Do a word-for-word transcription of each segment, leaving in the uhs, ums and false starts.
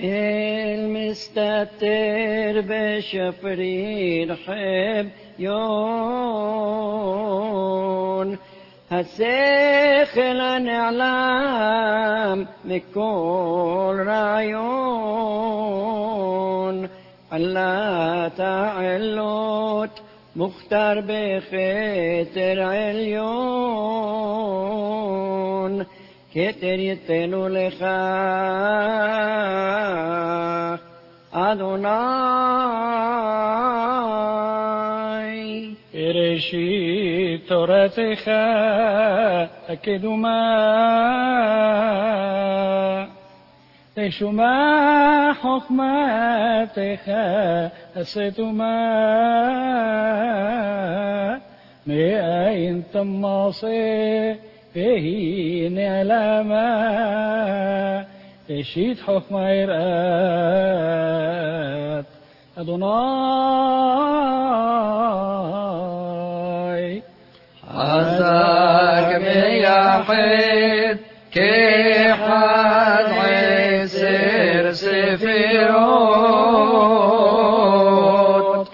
المستتر بشفرين حبيون السيخل نعلم بكل رعيون ألا تعلوت مختار بخيتر عليون كتر يتنو لك أدوناي برشيد تورتك أكدما تشمع حكمتك أستما مئين تماصي فيه نعلما تشيد حكم إرآت أدوناي حزاك ميحيد كي حد عسر سفيروت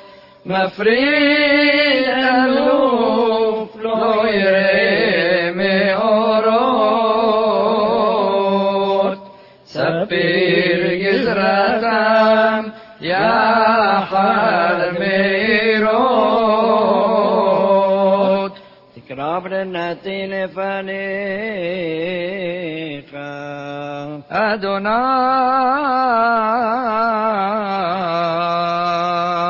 مفريد ألوف لو يرمي أوروت سبير جزرتم يا حرميروت تكراب لنتين فنيقا أدوناي